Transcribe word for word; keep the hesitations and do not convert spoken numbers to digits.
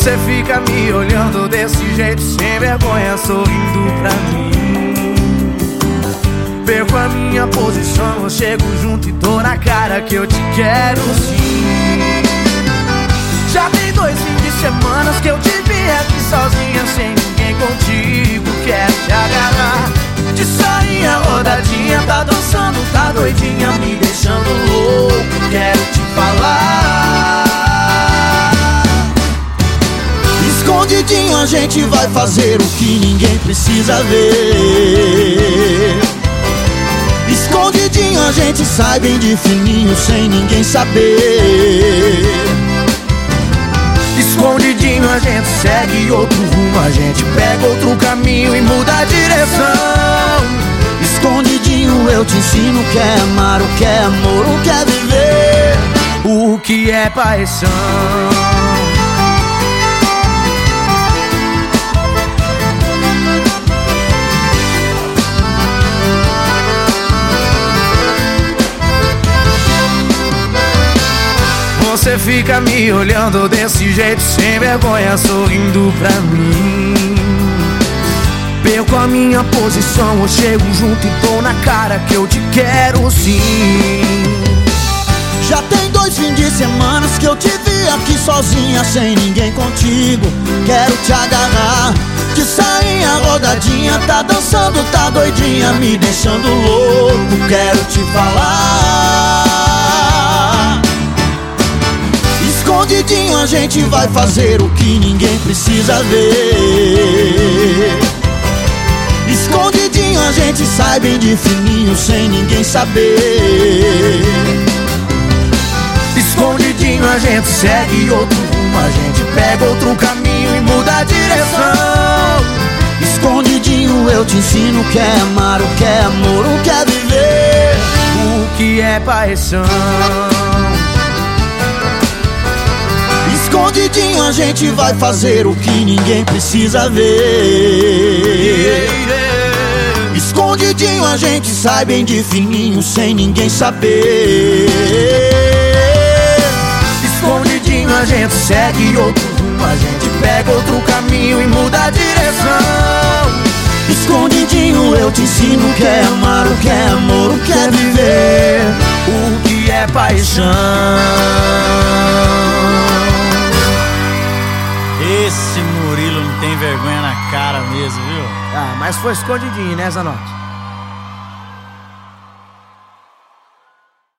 Você fica me olhando desse jeito, sem vergonha, sorrindo pra mim. Perco a minha posição, eu chego junto e dou na cara que eu te quero sim. Já tem dois fins de semana que eu te vi aqui sozinha, sem ninguém contigo. Quero te agarrar, de sainha rodadinha, tá dançando, tá doidinha, me deixando louco. Quero te falar. Escondidinho a gente vai fazer o que ninguém precisa ver. Escondidinho a gente sai bem de fininho, sem ninguém saber. Escondidinho a gente segue outro rumo, a gente pega outro caminho e muda a direção. Escondidinho eu te ensino o que é amar, o que é amor, o que é viver, o que é paixão. Você fica me olhando desse jeito, sem vergonha, sorrindo pra mim. Perco a minha posição, eu chego junto e dou na cara que eu te quero sim. Já tem dois fins de semana que eu te vi aqui sozinha, sem ninguém contigo. Quero te agarrar, de sainha rodadinha, tá dançando, tá doidinha, me deixando louco. Quero te falar. Escondidinho a gente vai fazer o que ninguém precisa ver. Escondidinho a gente sai bem de fininho, sem ninguém saber. Escondidinho a gente segue outro rumo, a gente pega outro caminho e muda a direção. Escondidinho eu te ensino o que é amar, o que é amor, o que é viver, o que é paixão. Escondidinho a gente vai fazer o que ninguém precisa ver. Escondidinho a gente sai bem de fininho, sem ninguém saber. Escondidinho a gente segue outro rumo, a gente pega outro caminho e muda a direção. Escondidinho eu te ensino o que é amar, o que é amor, o que é viver, o que é paixão. Esse Murilo não tem vergonha na cara mesmo, viu? Ah, mas foi escondidinho, né, Zanotti?